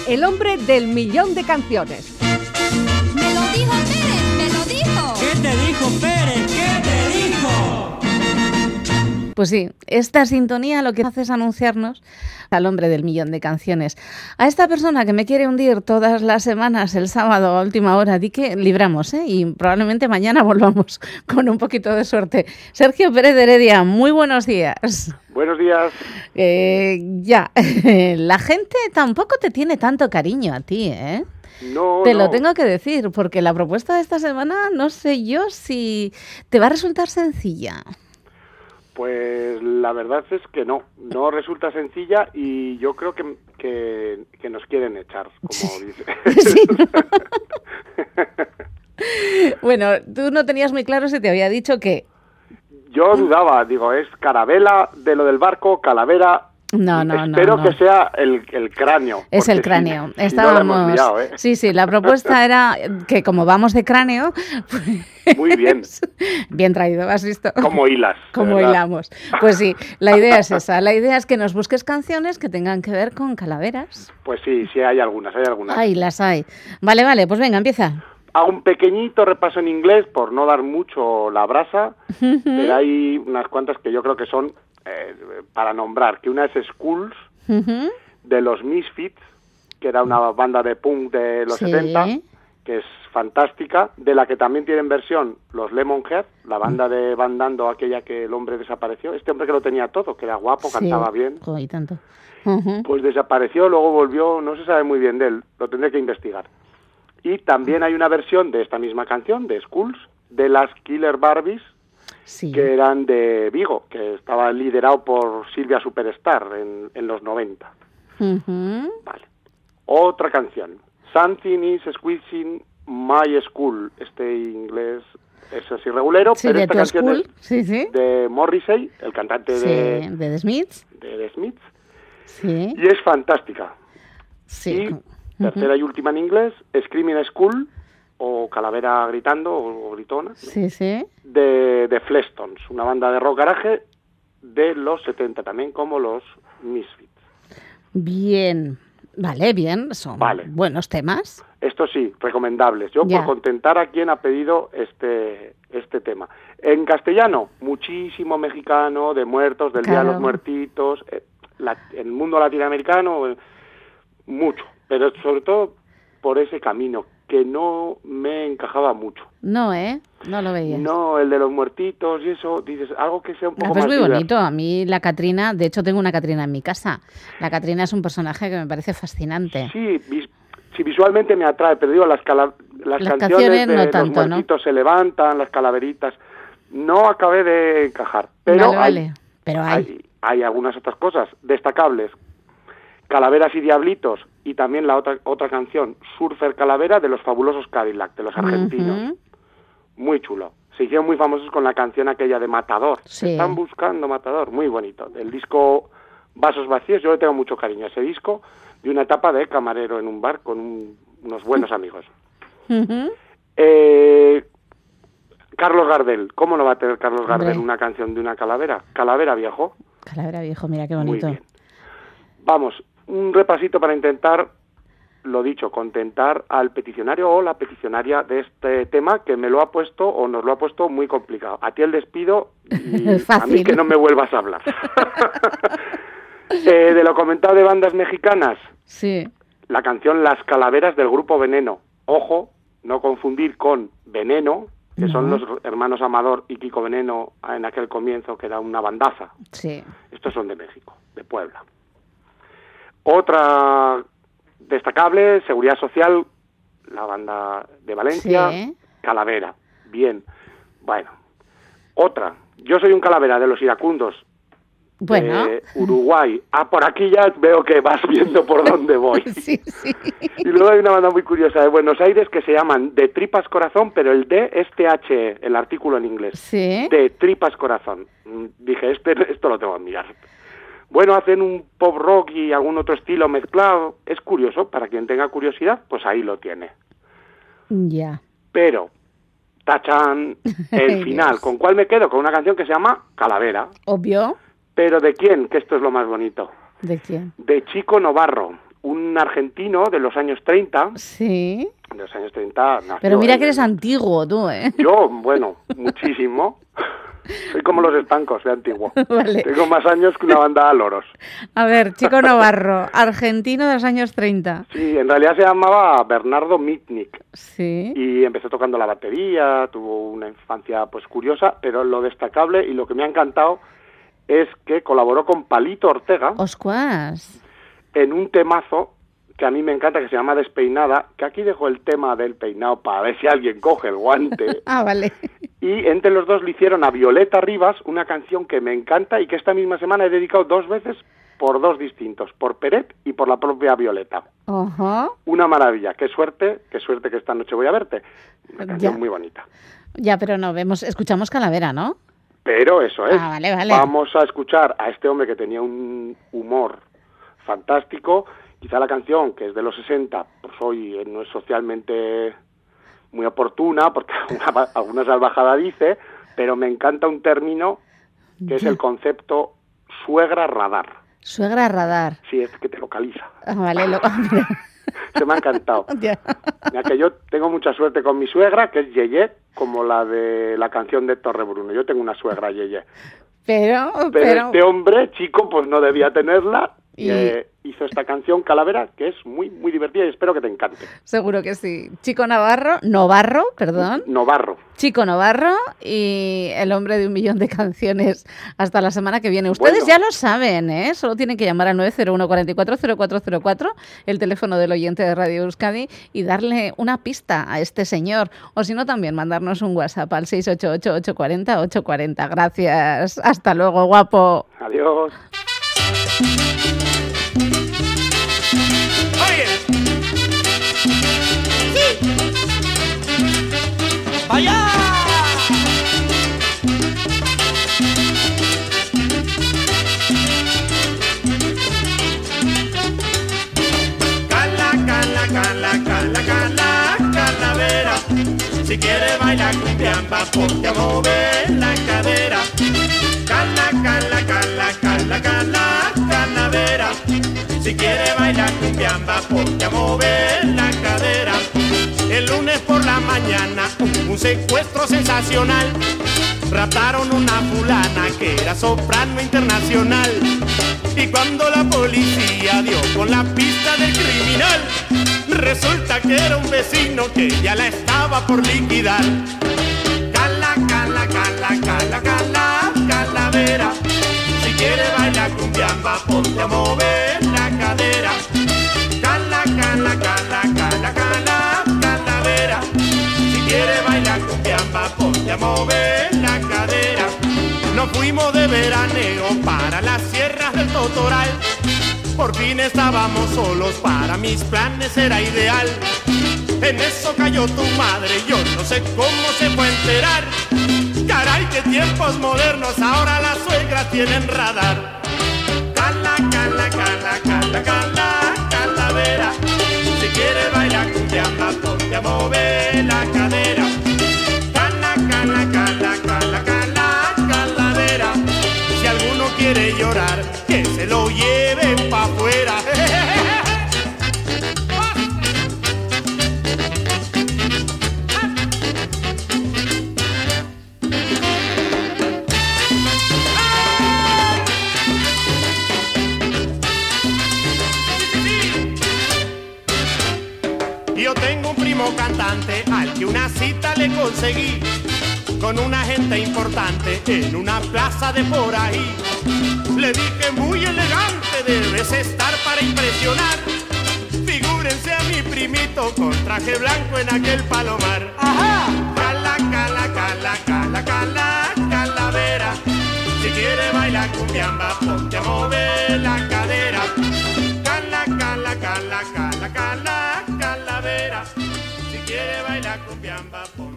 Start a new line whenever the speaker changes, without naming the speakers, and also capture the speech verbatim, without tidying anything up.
el hombre del millón de canciones.
¡Me lo dijo Pérez! ¡Me lo dijo!
¿Qué te dijo Pérez? ¿Qué te dijo?
Pues sí, esta sintonía lo que hace es anunciarnos al hombre del millón de canciones. A esta persona que me quiere hundir todas las semanas, el sábado a última hora, di que libramos, ¿eh? Y probablemente mañana volvamos con un poquito de suerte. Sergio Pérez de Heredia, muy buenos días.
Buenos días.
Eh, ya, la gente tampoco te tiene tanto cariño a ti, ¿eh?
No,
Te
no.
lo tengo que decir, porque la propuesta de esta semana no sé yo si te va a resultar sencilla.
Pues la verdad es que no, no resulta sencilla y yo creo que, que, que nos quieren echar, como
Sí.
dice.
Sí. Bueno, tú no tenías muy claro si te había dicho que...
Yo dudaba, digo, es carabela de lo del barco, calavera.
No, no, no.
Espero
no.
que sea el, el cráneo.
Es
porque
el cráneo.
Si, si no
Estábamos...
la hemos liado, ¿eh?
Sí, sí, la propuesta era que como vamos de cráneo... Pues...
Muy bien.
Bien traído, ¿has visto?
Como hilas.
Como
¿verdad?
hilamos. Pues sí, la idea es esa. La idea es que nos busques canciones que tengan que ver con calaveras.
Pues sí, sí hay algunas, hay algunas.
Ay, las hay. Vale, vale, pues venga, empieza.
Hago un pequeñito repaso en inglés por no dar mucho la brasa, uh-huh. Pero hay unas cuantas que yo creo que son eh, para nombrar, que una es Skulls, uh-huh. de los Misfits, que era una banda de punk de los
sí.
setenta, que es fantástica, de la que también tienen versión los Lemonhead, la banda de Van Dando, aquella que el hombre desapareció, este hombre que lo tenía todo, que era guapo,
sí.
cantaba bien,
oh, y tanto. Uh-huh.
Pues desapareció, luego volvió, no se sabe muy bien de él, lo tendré que investigar. Y también hay una versión de esta misma canción, de Skulls, de las Killer Barbies, sí. que eran de Vigo, que estaba liderado por Silvia Superstar en, en los noventa.
Uh-huh.
Vale. Otra canción, Something is Squeezing My School. Este inglés es así regulero,
sí,
pero
de
esta
tu
canción
school.
es
sí, sí.
de Morrissey, el cantante
sí,
de,
de The Smiths.
De The Smiths.
Sí.
Y es fantástica.
Sí.
Y tercera y última en inglés, Screaming School, o Calavera Gritando, o Gritona, ¿no?
Sí, sí.
De, de Fleshtones, una banda de rock garaje de los setenta, también como los Misfits.
Bien, vale, bien, son
vale.
buenos temas.
Estos sí, recomendables. Yo
ya.
por contentar a quien ha pedido este, este tema. En castellano, muchísimo mexicano, de muertos, del
claro.
Día de los Muertitos, eh, la, el mundo latinoamericano, eh, mucho. Pero sobre todo por ese camino, que no me encajaba mucho.
No, ¿eh? No lo veías.
No, el de los muertitos y eso, dices, algo que sea un poco
no, pues
más...
muy
diverso.
bonito. A mí la Catrina, de hecho tengo una Catrina en mi casa. La Catrina es un personaje que me parece fascinante.
Sí, vis- sí visualmente me atrae, pero digo, las, cala- las,
las
canciones,
canciones
de
no tanto,
los muertitos
¿no?
se levantan, las calaveritas, no acabé de encajar. Pero,
vale,
hay,
vale. pero hay.
hay, hay algunas otras cosas destacables. Calaveras y Diablitos, y también la otra otra canción, Surfer Calavera, de los fabulosos Cadillac, de los argentinos. Uh-huh. Muy chulo. Se hicieron muy famosos con la canción aquella de Matador.
Sí.
Están buscando Matador, muy bonito. Del disco Vasos Vacíos, yo le tengo mucho cariño a ese disco, de una etapa de camarero en un bar con un, unos buenos amigos.
Uh-huh.
Eh, Carlos Gardel, ¿cómo no va a tener Carlos Gardel
Hombre.
una canción de una calavera? Calavera viejo.
Calavera viejo, mira qué bonito.
Muy bien. Vamos, un repasito para intentar, lo dicho, contentar al peticionario o la peticionaria de este tema, que me lo ha puesto o nos lo ha puesto muy complicado. A ti el despido y a mí que no me vuelvas a hablar. eh, de lo comentado de bandas mexicanas,
sí.
La canción Las Calaveras del grupo Veneno. Ojo, no confundir con Veneno, que no. son los hermanos Amador y Kiko Veneno en aquel comienzo, que era una bandaza.
Sí.
Estos son de México, de Puebla. Otra destacable, Seguridad Social, la banda de Valencia,
sí.
Calavera. Bien, bueno. Otra, Yo soy un Calavera, de los iracundos,
bueno.
de Uruguay. Ah, por aquí ya veo que vas viendo por dónde voy.
sí, sí.
Y luego hay una banda muy curiosa de Buenos Aires que se llaman De Tripas Corazón, pero el D es T H E, el artículo en inglés.
Sí.
De Tripas Corazón. Dije, este, esto lo tengo que mirar. Bueno, hacen un pop rock y algún otro estilo mezclado. Es curioso, para quien tenga curiosidad, pues ahí lo tiene.
Ya.
Pero, tachan, el final.
Dios.
¿Con cuál me quedo? Con una canción que se llama Calavera.
Obvio.
¿Pero de quién? Que esto es lo más bonito.
¿De quién?
De Chico Novarro, un argentino de los años treinta.
Sí.
De los años treinta. Nació,
Pero mira
¿eh?
que eres antiguo tú, ¿eh?
Yo, bueno, muchísimo. Soy como los estancos de antiguo.
Vale.
Tengo más años que una banda de loros.
A ver, Chico Novarro, argentino de los años treinta.
Sí, en realidad se llamaba Bernardo Mitnick.
Sí.
Y empezó tocando la batería, tuvo una infancia pues curiosa, pero lo destacable y lo que me ha encantado es que colaboró con Palito Ortega.
¡Oscuas!
En un temazo que a mí me encanta, que se llama Despeinada, que aquí dejo el tema del peinado para ver si alguien coge el guante.
Ah, vale.
Y entre los dos le hicieron a Violeta Rivas una canción que me encanta y que esta misma semana he dedicado dos veces por dos distintos, por Peret y por la propia Violeta.
Uh-huh.
Una maravilla, qué suerte, qué suerte que esta noche voy a verte. Una canción
Ya.
muy bonita.
Ya, pero no, vemos, escuchamos Calavera, ¿no?
Pero eso es,
Ah, vale, vale.
vamos a escuchar a este hombre que tenía un humor fantástico. Quizá la canción, que es de los sesenta, pues hoy no es socialmente muy oportuna, porque alguna, alguna salvajada dice, pero me encanta un término que es el concepto suegra radar.
Suegra radar.
Sí, es que te localiza.
Ah, vale, lo...
Se me ha encantado.
Ya.
Mira que yo tengo mucha suerte con mi suegra, que es Yeye, como la de la canción de Torre Bruno. Yo tengo una suegra Yeye.
Pero,
Pero,
pero...
este hombre, chico, pues no debía tenerla y
Y-
eh, hizo esta canción Calavera, que es muy muy divertida y espero que te encante.
Seguro que sí. Chico Navarro, Novarro, perdón.
Novarro.
Chico Novarro y el hombre de un millón de canciones hasta la semana que viene. Ustedes
Bueno.
ya lo saben, ¿eh? Solo tienen que llamar al nueve cero uno cuatro cuatro cero cuatro cero cuatro, el teléfono del oyente de Radio Euskadi, y darle una pista a este señor. O si no, también mandarnos un WhatsApp al seis ocho ocho, ocho cuatro cero, ocho cuatro cero. Gracias. Hasta luego, guapo.
Adiós.
Oye. ¡Vaya! Cala, cala, cala, cala, cala, calavera. Si quiere bailar cumbiamba, ponte a mover la cadera. Cala, cala, cala, cala, cala, calavera. Si quiere bailar cumbiamba, ponte a mover la cadera. El lunes por la mañana, un secuestro sensacional. Raptaron una fulana que era soprano internacional. Y cuando la policía dio con la pista del criminal, resulta que era un vecino que ya la estaba por liquidar. Cala, cala, cala, cala, cala, calavera. Si quiere bailar cumbiamba, ponte a mover la cadera. Cala, cala, cala, cala, cala, calavera. Si quiere bailar cumbiamba, ponte a mover la cadera. Nos fuimos de veraneo para las sierras del Totoral. Por fin estábamos solos, para mis planes era ideal. En eso cayó tu madre, yo no sé cómo se fue a enterar. Caray, qué tiempos modernos, ahora las suegras tienen radar. Cala, cala, cala, cala, cala, calavera. Si quiere bailar cumbiamba, ponte a mover la cadera. Cala, cala, cala, cala, cala, calavera. Si alguno quiere llorar, que se lo lleven pa' afuera. Yo tengo un primo cantante al que una cita le conseguí con una gente importante en una plaza de por ahí. Le dije muy elegante, debes estar para impresionar. Figúrense a mi primito con traje blanco en aquel palomar. Ajá. Cala, cala, cala, cala, cala, calavera. Si quiere bailar cumbiamba, ponte a mover la cadera. Cala, cala, cala, cala, cala, calavera. Si quiere bailar cumbiamba, ponte